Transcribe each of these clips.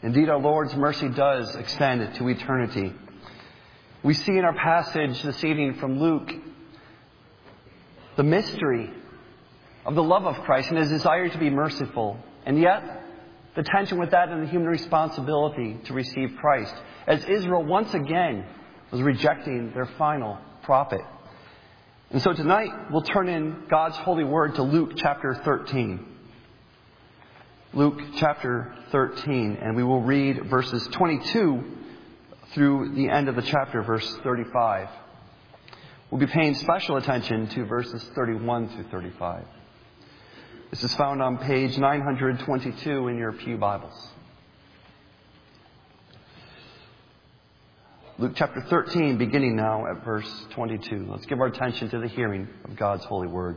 Indeed, our Lord's mercy does extend to eternity. We see in our passage this evening from Luke the mystery of the love of Christ and His desire to be merciful, and yet the tension with that and the human responsibility to receive Christ, as Israel once again was rejecting their final prophet. And so tonight we'll turn in God's holy word to Luke chapter 13. Luke chapter 13, and we will read verses 22 through the end of the chapter, verse 35. We'll be paying special attention to verses 31 through 35. This is found on page 922 in your pew Bibles. Luke chapter 13, beginning now at verse 22. Let's give our attention to the hearing of God's holy word.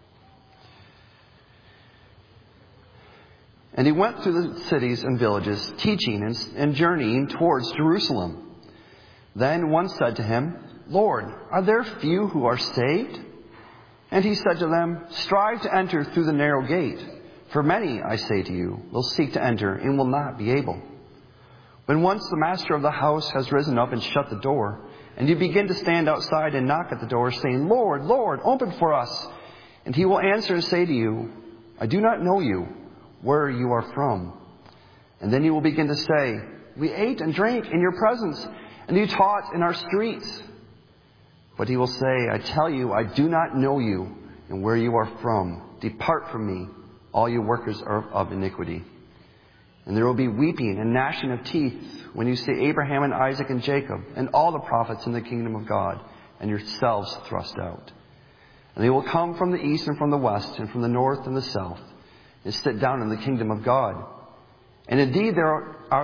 And he went through the cities and villages, teaching and journeying towards Jerusalem. Then one said to him, Lord, are there few who are saved? And he said to them, strive to enter through the narrow gate. For many, I say to you, will seek to enter and will not be able. When once the master of the house has risen up and shut the door, and you begin to stand outside and knock at the door, saying, Lord, Lord, open for us. And he will answer and say to you, I do not know you, where you are from. And then you will begin to say, we ate and drank in your presence, and you taught in our streets. But he will say, I tell you, I do not know you, and where you are from. Depart from me, all you workers of iniquity. And there will be weeping and gnashing of teeth when you see Abraham and Isaac and Jacob and all the prophets in the kingdom of God, and yourselves thrust out. And they will come from the east and from the west and from the north and the south, and sit down in the kingdom of God. And indeed there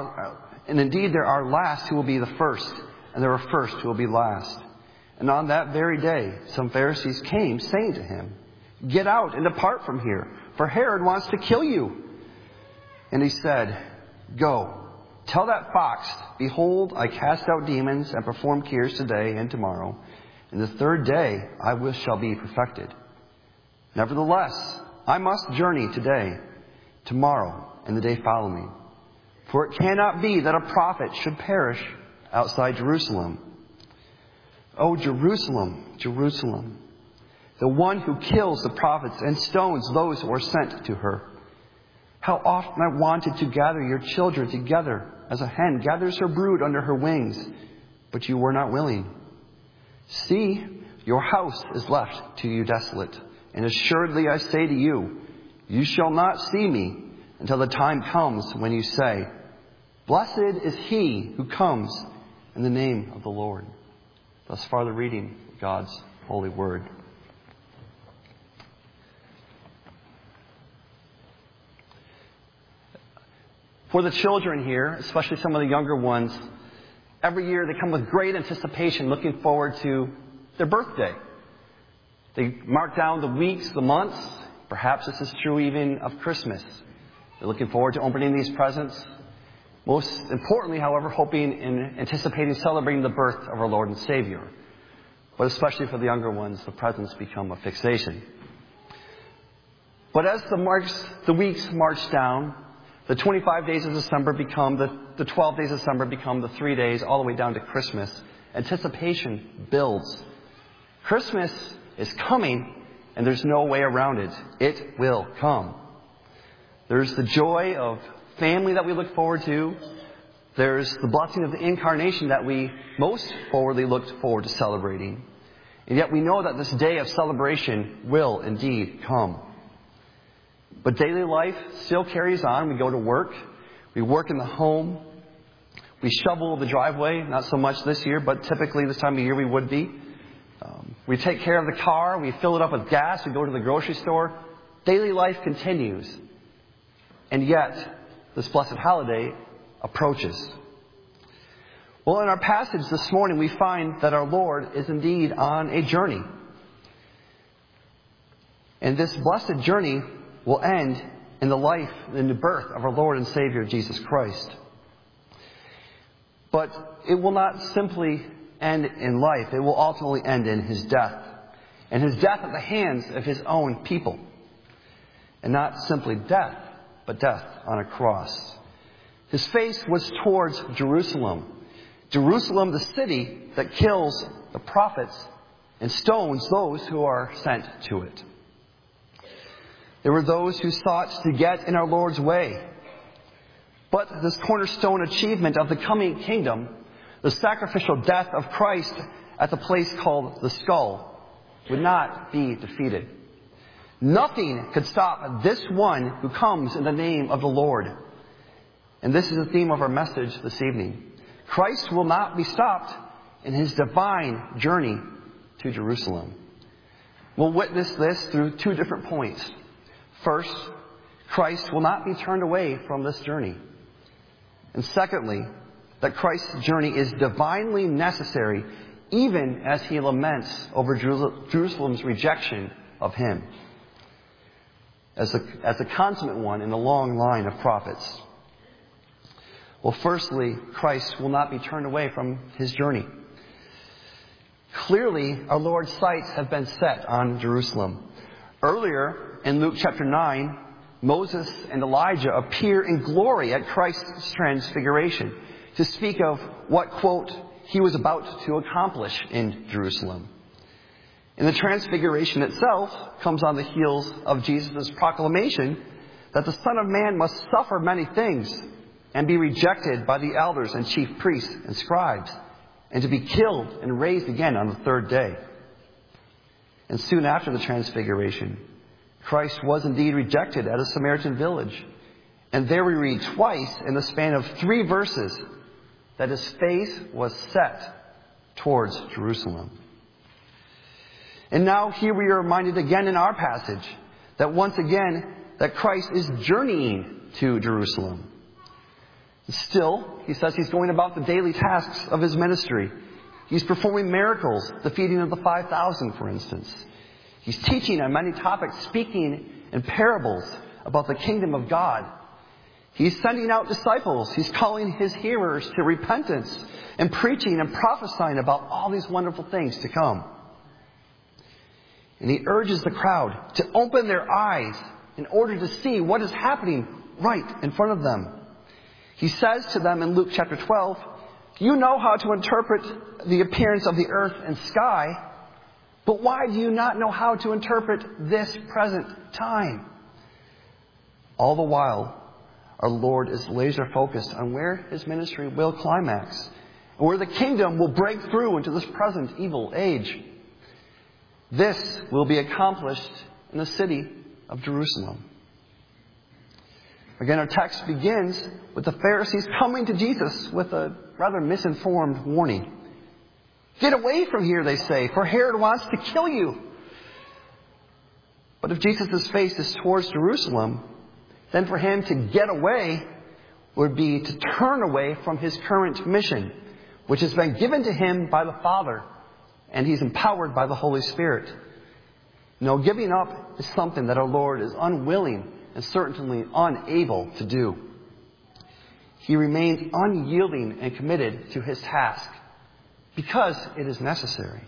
are last who will be the first, and there are first who will be last. And on that very day, some Pharisees came, saying to him, get out and depart from here, for Herod wants to kill you. And he said, go, tell that fox, behold, I cast out demons and perform cures today and tomorrow, and the third day I shall be perfected. Nevertheless, I must journey today, tomorrow, and the day following. For it cannot be that a prophet should perish outside Jerusalem. O Jerusalem, Jerusalem, the one who kills the prophets and stones those who are sent to her. How often I wanted to gather your children together as a hen gathers her brood under her wings, but you were not willing. See, your house is left to you desolate. And assuredly I say to you, you shall not see me until the time comes when you say, blessed is he who comes in the name of the Lord. Thus far the reading of God's holy word. For the children here, especially some of the younger ones, every year they come with great anticipation, looking forward to their birthday. They mark down the weeks, the months. Perhaps this is true even of Christmas. They're looking forward to opening these presents. Most importantly, however, hoping and anticipating celebrating the birth of our Lord and Savior. But especially for the younger ones, the presents become a fixation. But as the weeks march down, the 25 days of December become the 12 days of December become the 3 days all the way down to Christmas. Anticipation builds. Christmas is coming, and there's no way around it. It will come. There's the joy of family that we look forward to. There's the blessing of the incarnation that we most forwardly looked forward to celebrating. And yet we know that this day of celebration will indeed come. But daily life still carries on. We go to work. We work in the home. We shovel the driveway. Not so much this year, but typically this time of year we would be. We take care of the car. We fill it up with gas. We go to the grocery store. Daily life continues. And yet, this blessed holiday approaches. Well, in our passage this morning, we find that our Lord is indeed on a journey. And this blessed journey will end in the life and the birth of our Lord and Savior, Jesus Christ. But it will not simply end in life. It will ultimately end in his death. And his death at the hands of his own people. And not simply death, but death on a cross. His face was towards Jerusalem. Jerusalem, the city that kills the prophets and stones those who are sent to it. There were those who sought to get in our Lord's way. But this cornerstone achievement of the coming kingdom, the sacrificial death of Christ at the place called the skull, would not be defeated. Nothing could stop this one who comes in the name of the Lord. And this is the theme of our message this evening. Christ will not be stopped in his divine journey to Jerusalem. We'll witness this through two different points. First, Christ will not be turned away from this journey. And secondly, that Christ's journey is divinely necessary even as he laments over Jerusalem's rejection of him as a consummate one in the long line of prophets. Well, firstly, Christ will not be turned away from his journey. Clearly, our Lord's sights have been set on Jerusalem. Earlier, in Luke chapter 9, Moses and Elijah appear in glory at Christ's transfiguration to speak of what, quote, he was about to accomplish in Jerusalem. And the transfiguration itself comes on the heels of Jesus' proclamation that the Son of Man must suffer many things and be rejected by the elders and chief priests and scribes, and to be killed and raised again on the third day. And soon after the transfiguration, Christ was indeed rejected at a Samaritan village. And there we read twice in the span of 3 verses that his face was set towards Jerusalem. And now here we are reminded again in our passage that once again that Christ is journeying to Jerusalem. Still, he says he's going about the daily tasks of his ministry. He's performing miracles, the feeding of the 5,000, for instance. He's teaching on many topics, speaking in parables about the kingdom of God. He's sending out disciples. He's calling his hearers to repentance and preaching and prophesying about all these wonderful things to come. And he urges the crowd to open their eyes in order to see what is happening right in front of them. He says to them in Luke chapter 12, you know how to interpret the appearance of the earth and sky, but why do you not know how to interpret this present time? All the while, our Lord is laser focused on where his ministry will climax, and where the kingdom will break through into this present evil age. This will be accomplished in the city of Jerusalem. Again, our text begins with the Pharisees coming to Jesus with a rather misinformed warning. Get away from here, they say, for Herod wants to kill you. But if Jesus' face is towards Jerusalem, then for him to get away would be to turn away from his current mission, which has been given to him by the Father, and he's empowered by the Holy Spirit. No, giving up is something that our Lord is unwilling and certainly unable to do. He remains unyielding and committed to his task because it is necessary.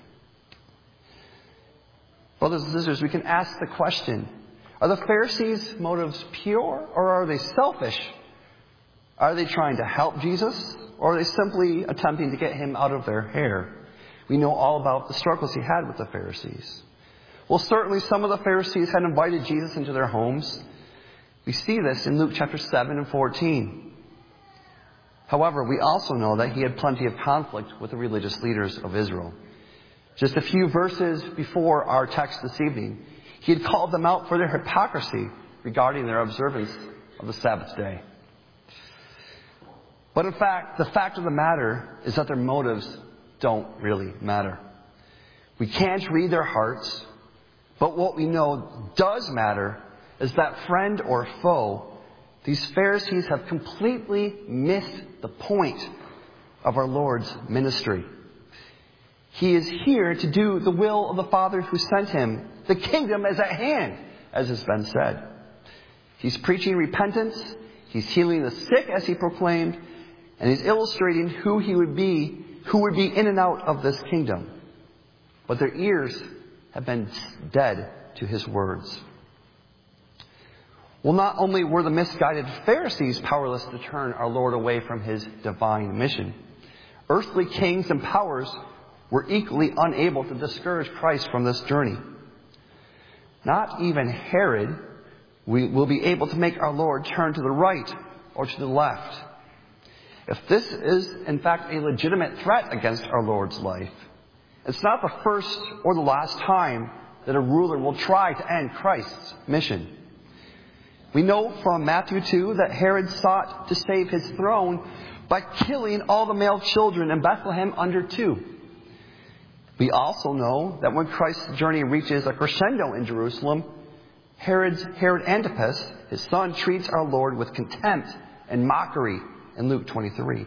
Brothers and sisters, we can ask the question, are the Pharisees' motives pure or are they selfish? Are they trying to help Jesus or are they simply attempting to get him out of their hair? We know all about the struggles he had with the Pharisees. Well, certainly some of the Pharisees had invited Jesus into their homes. We see this in Luke chapter 7 and 14. However, we also know that he had plenty of conflict with the religious leaders of Israel. Just a few verses before our text this evening, he had called them out for their hypocrisy regarding their observance of the Sabbath day. But in fact, the fact of the matter is that their motives don't really matter. We can't read their hearts, but what we know does matter is that friend or foe, these Pharisees have completely missed the point of our Lord's ministry. He is here to do the will of the Father who sent him. The kingdom is at hand, as has been said. He's preaching repentance. He's healing the sick, as he proclaimed. And he's illustrating who would be in and out of this kingdom. But their ears have been dead to his words. Well, not only were the misguided Pharisees powerless to turn our Lord away from his divine mission, earthly kings and powers were equally unable to discourage Christ from this journey. Not even Herod will be able to make our Lord turn to the right or to the left. If this is, in fact, a legitimate threat against our Lord's life, it's not the first or the last time that a ruler will try to end Christ's mission. We know from Matthew 2 that Herod sought to save his throne by killing all the male children in Bethlehem under 2. We also know that when Christ's journey reaches a crescendo in Jerusalem, Herod Antipas, his son, treats our Lord with contempt and mockery in Luke 23.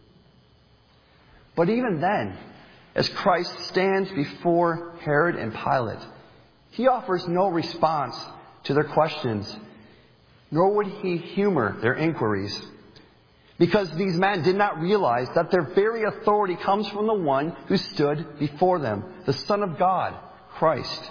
But even then, as Christ stands before Herod and Pilate, he offers no response to their questions, nor would he humor their inquiries, because these men did not realize that their very authority comes from the one who stood before them, the Son of God, Christ.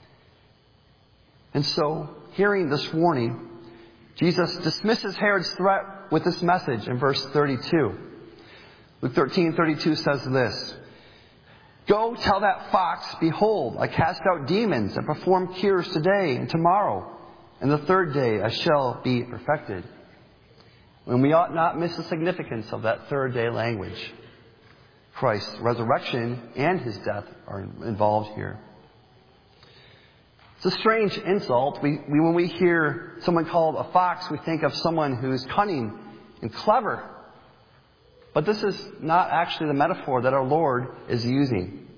And so, hearing this warning, Jesus dismisses Herod's threat with this message in verse 32. Luke 13:32 says this, "Go tell that fox, behold, I cast out demons and perform cures today and tomorrow, and the third day I shall be perfected." And we ought not miss the significance of that third day language. Christ's resurrection and his death are involved here. It's a strange insult. When we hear someone called a fox, we think of someone who's cunning and clever. But this is not actually the metaphor that our Lord is using.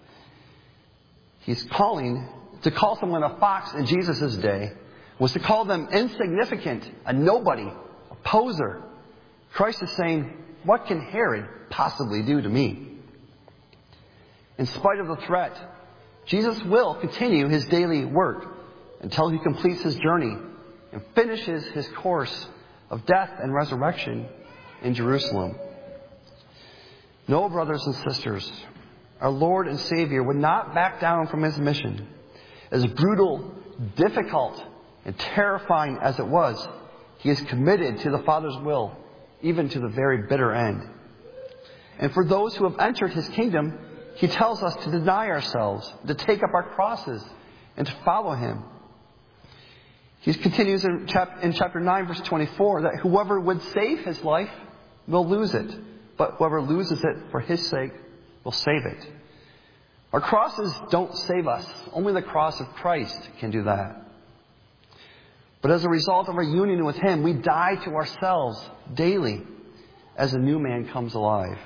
To call someone a fox in Jesus' day was to call them insignificant, a nobody, a poser. Christ is saying, what can Herod possibly do to me? In spite of the threat, Jesus will continue his daily work until he completes his journey and finishes his course of death and resurrection in Jerusalem. No, brothers and sisters, our Lord and Savior would not back down from his mission. As brutal, difficult, and terrifying as it was, he is committed to the Father's will, even to the very bitter end. And for those who have entered his kingdom, he tells us to deny ourselves, to take up our crosses, and to follow him. He continues in chapter 9, verse 24, that whoever would save his life will lose it, but whoever loses it for his sake will save it. Our crosses don't save us. Only the cross of Christ can do that. But as a result of our union with him, we die to ourselves daily as a new man comes alive.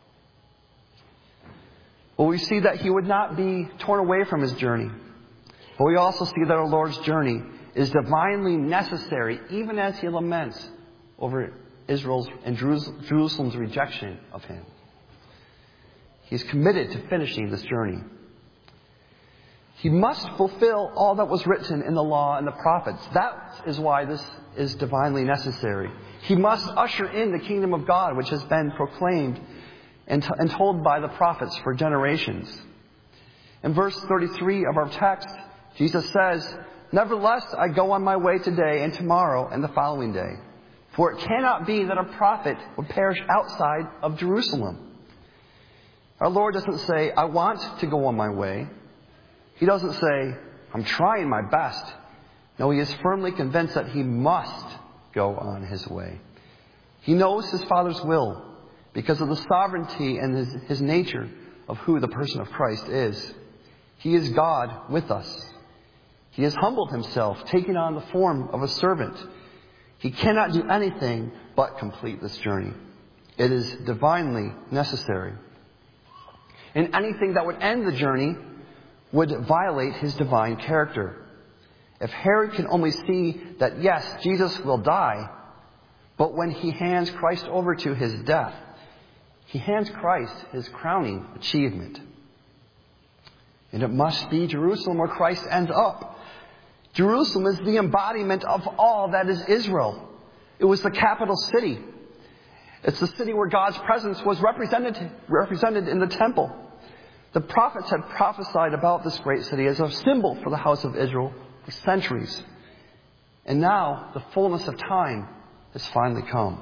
Well, we see that he would not be torn away from his journey. But we also see that our Lord's journey is divinely necessary, even as he laments over Israel's and Jerusalem's rejection of him. He's committed to finishing this journey. He must fulfill all that was written in the law and the prophets. That is why this is divinely necessary. He must usher in the kingdom of God, which has been proclaimed and told by the prophets for generations. In verse 33 of our text, Jesus says, "Nevertheless, I go on my way today and tomorrow and the following day. For it cannot be that a prophet would perish outside of Jerusalem." Our Lord doesn't say, "I want to go on my way." He doesn't say, "I'm trying my best." No, he is firmly convinced that he must go on his way. He knows his Father's will because of the sovereignty and his nature of who the person of Christ is. He is God with us. He has humbled himself, taking on the form of a servant. He cannot do anything but complete this journey. It is divinely necessary. And anything that would end the journey would violate his divine character. If Herod can only see that, yes, Jesus will die, but when he hands Christ over to his death, he hands Christ his crowning achievement. And it must be Jerusalem where Christ ends up. Jerusalem is the embodiment of all that is Israel. It was the capital city. It's the city where God's presence was represented in the temple. The prophets had prophesied about this great city as a symbol for the house of Israel for centuries. And now the fullness of time has finally come.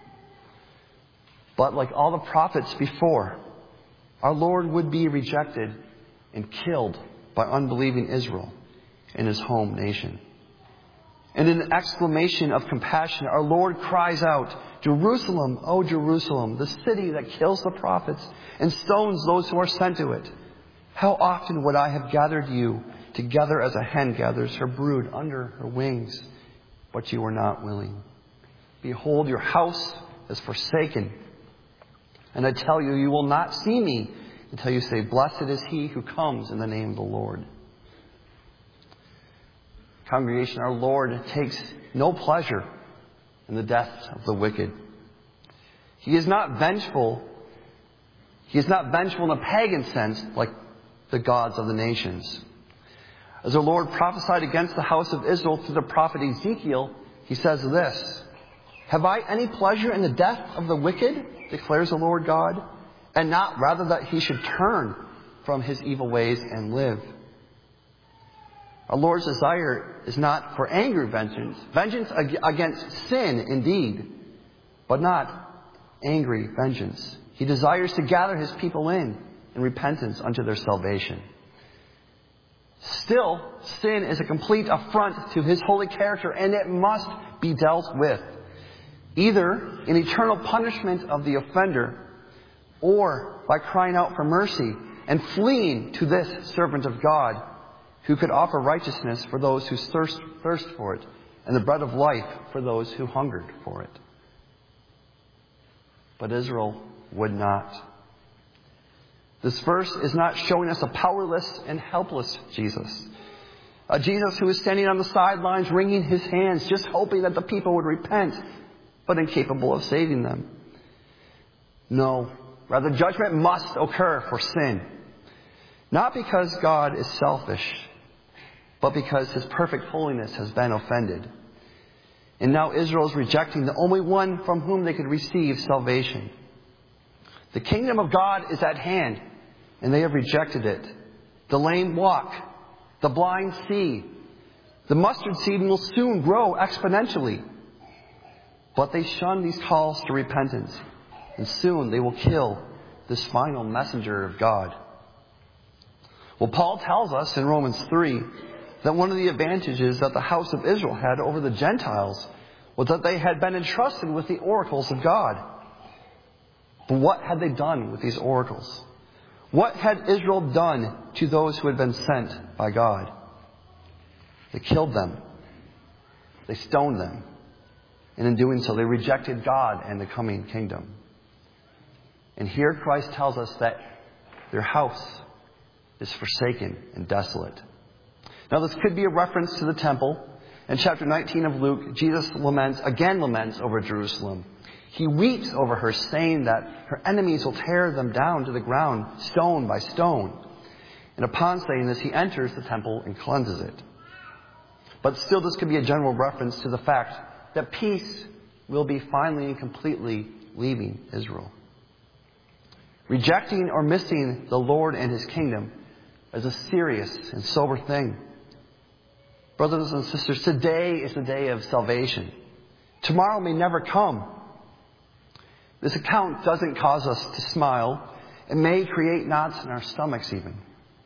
But like all the prophets before, our Lord would be rejected and killed by unbelieving Israel and his home nation. And in an exclamation of compassion, our Lord cries out, "Jerusalem, O Jerusalem, the city that kills the prophets and stones those who are sent to it. How often would I have gathered you together as a hen gathers her brood under her wings, but you were not willing. Behold, your house is forsaken. And I tell you, you will not see me until you say, 'Blessed is he who comes in the name of the Lord.'" Congregation, our Lord takes no pleasure in the death of the wicked. He is not vengeful. He is not vengeful in a pagan sense like the gods of the nations. As our Lord prophesied against the house of Israel through the prophet Ezekiel, he says this, "Have I any pleasure in the death of the wicked, declares the Lord God, and not rather that he should turn from his evil ways and live?" Our Lord's desire is not for angry vengeance against sin indeed, but not angry vengeance. He desires to gather his people in repentance unto their salvation. Still, sin is a complete affront to his holy character, and it must be dealt with, either in eternal punishment of the offender or by crying out for mercy and fleeing to this servant of God who could offer righteousness for those who thirst for it and the bread of life for those who hungered for it. But Israel would not. This verse is not showing us a powerless and helpless Jesus. A Jesus who is standing on the sidelines wringing his hands, just hoping that the people would repent, but incapable of saving them. No, rather judgment must occur for sin. Not because God is selfish, but because his perfect holiness has been offended. And now Israel is rejecting the only one from whom they could receive salvation. The kingdom of God is at hand, and they have rejected it. The lame walk, the blind see. The mustard seed will soon grow exponentially. But they shun these calls to repentance, and soon they will kill this final messenger of God. Well, Paul tells us in Romans 3 that one of the advantages that the house of Israel had over the Gentiles was that they had been entrusted with the oracles of God. But what had they done with these oracles? What had Israel done to those who had been sent by God? They killed them. They stoned them. And in doing so, they rejected God and the coming kingdom. And here Christ tells us that their house is forsaken and desolate. Now this could be a reference to the temple. In chapter 19 of Luke, Jesus laments over Jerusalem. He weeps over her, saying that her enemies will tear them down to the ground, stone by stone. And upon saying this, he enters the temple and cleanses it. But still, this could be a general reference to the fact that peace will be finally and completely leaving Israel. Rejecting or missing the Lord and his kingdom is a serious and sober thing. Brothers and sisters, today is the day of salvation. Tomorrow may never come. This account doesn't cause us to smile. It may create knots in our stomachs even.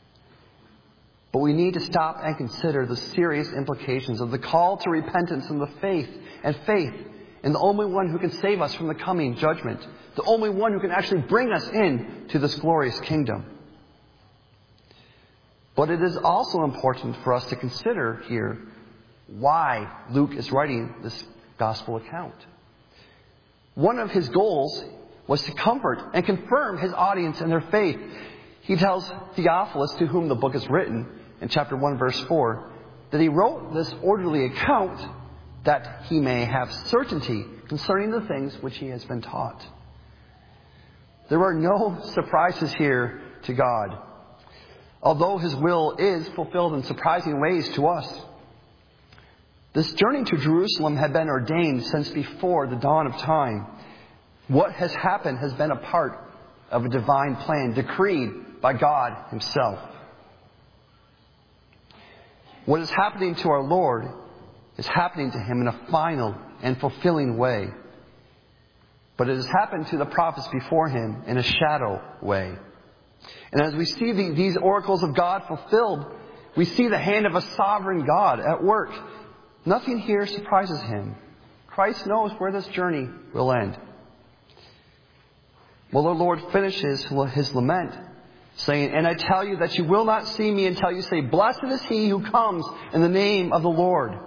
But we need to stop and consider the serious implications of the call to repentance and the faith in the only one who can save us from the coming judgment. The only one who can actually bring us in to this glorious kingdom. But it is also important for us to consider here why Luke is writing this gospel account. One of his goals was to comfort and confirm his audience in their faith. He tells Theophilus, to whom the book is written, in chapter 1, verse 4, that he wrote this orderly account that he may have certainty concerning the things which he has been taught. There are no surprises here to God, although his will is fulfilled in surprising ways to us. This journey to Jerusalem had been ordained since before the dawn of time. What has happened has been a part of a divine plan decreed by God himself. What is happening to our Lord is happening to him in a final and fulfilling way. But it has happened to the prophets before him in a shadow way. And as we see these oracles of God fulfilled, we see the hand of a sovereign God at work. Nothing here surprises him. Christ knows where this journey will end. Well, the Lord finishes his lament, saying, "And I tell you that you will not see me until you say, 'Blessed is he who comes in the name of the Lord.'"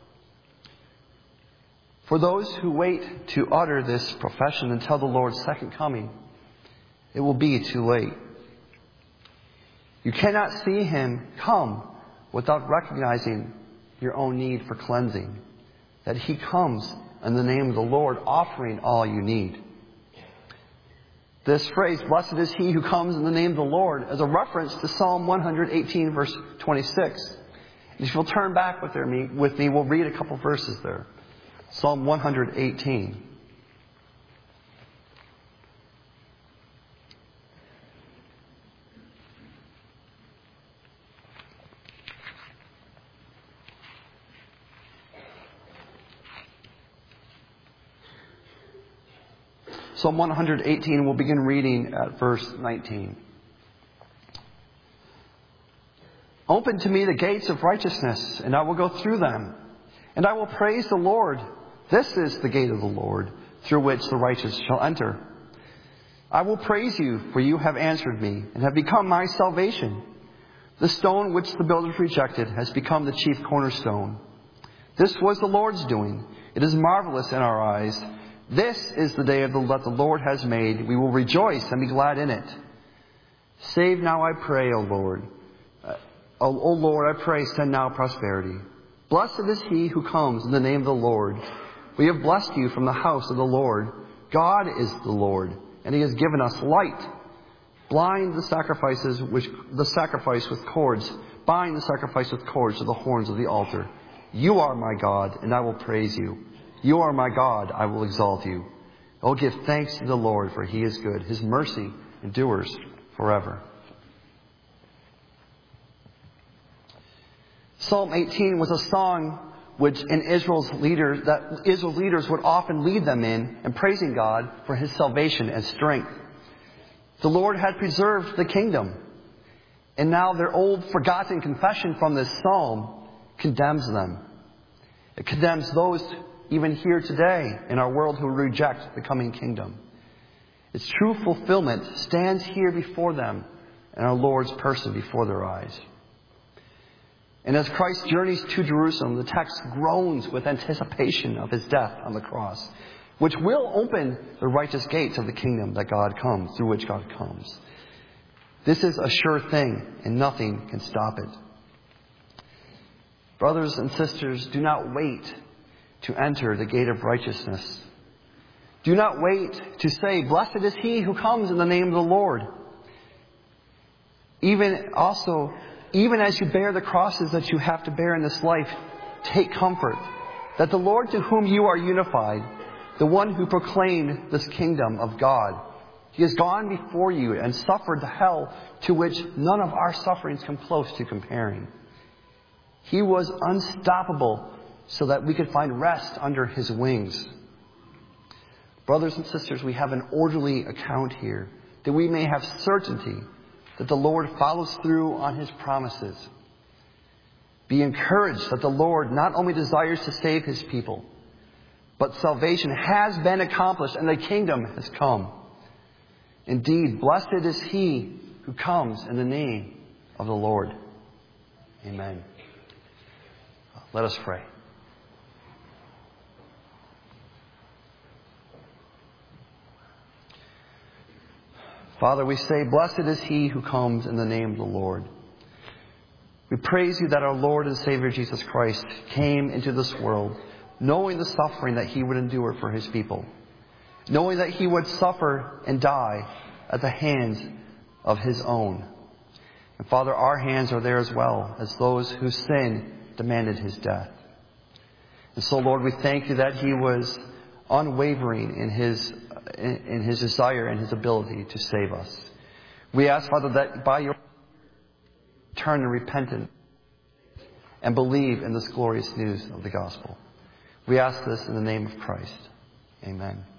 For those who wait to utter this profession until the Lord's second coming, it will be too late. You cannot see him come without recognizing your own need for cleansing, that he comes in the name of the Lord, offering all you need. This phrase, "Blessed is he who comes in the name of the Lord," is a reference to Psalm 118, verse 26. And if you'll turn back with me, we'll read a couple verses there. Psalm 118. Psalm 118, we'll begin reading at verse 19. "Open to me the gates of righteousness, and I will go through them. And I will praise the Lord. This is the gate of the Lord, through which the righteous shall enter. I will praise you, for you have answered me, and have become my salvation. The stone which the builders rejected has become the chief cornerstone. This was the Lord's doing. It is marvelous in our eyes. This is the day that the Lord has made. We will rejoice and be glad in it. Save now, I pray, O Lord. O Lord, I pray, send now prosperity. Blessed is he who comes in the name of the Lord. We have blessed you from the house of the Lord. God is the Lord, and he has given us light. Bind the sacrifice with cords to the horns of the altar. You are my God, and I will praise you. You are my God, I will exalt you. Oh, give thanks to the Lord, for he is good. His mercy endures forever." Psalm 18 was a song which Israel's leaders would often lead them in praising God for his salvation and strength. The Lord had preserved the kingdom, and now their old forgotten confession from this psalm condemns them. It condemns those even here today in our world who reject the coming kingdom. Its true fulfillment stands here before them in our Lord's person before their eyes. And as Christ journeys to Jerusalem, the text groans with anticipation of his death on the cross, which will open the righteous gates of the kingdom through which God comes. This is a sure thing, and nothing can stop it. Brothers and sisters, do not wait to enter the gate of righteousness. Do not wait to say, "Blessed is he who comes in the name of the Lord." Even as you bear the crosses that you have to bear in this life, take comfort that the Lord to whom you are unified, the one who proclaimed this kingdom of God, he has gone before you and suffered the hell to which none of our sufferings come close to comparing. He was unstoppable so that we could find rest under his wings. Brothers and sisters, we have an orderly account here, that we may have certainty that the Lord follows through on his promises. Be encouraged that the Lord not only desires to save his people, but salvation has been accomplished and the kingdom has come. Indeed, blessed is he who comes in the name of the Lord. Amen. Let us pray. Father, we say, "Blessed is he who comes in the name of the Lord." We praise you that our Lord and Savior Jesus Christ came into this world knowing the suffering that he would endure for his people, knowing that he would suffer and die at the hands of his own. And Father, our hands are there as well as those whose sin demanded his death. And so, Lord, we thank you that he was unwavering in his desire and his ability to save us. We ask, Father, that by your turn and repentance and believe in this glorious news of the gospel. We ask this in the name of Christ. Amen.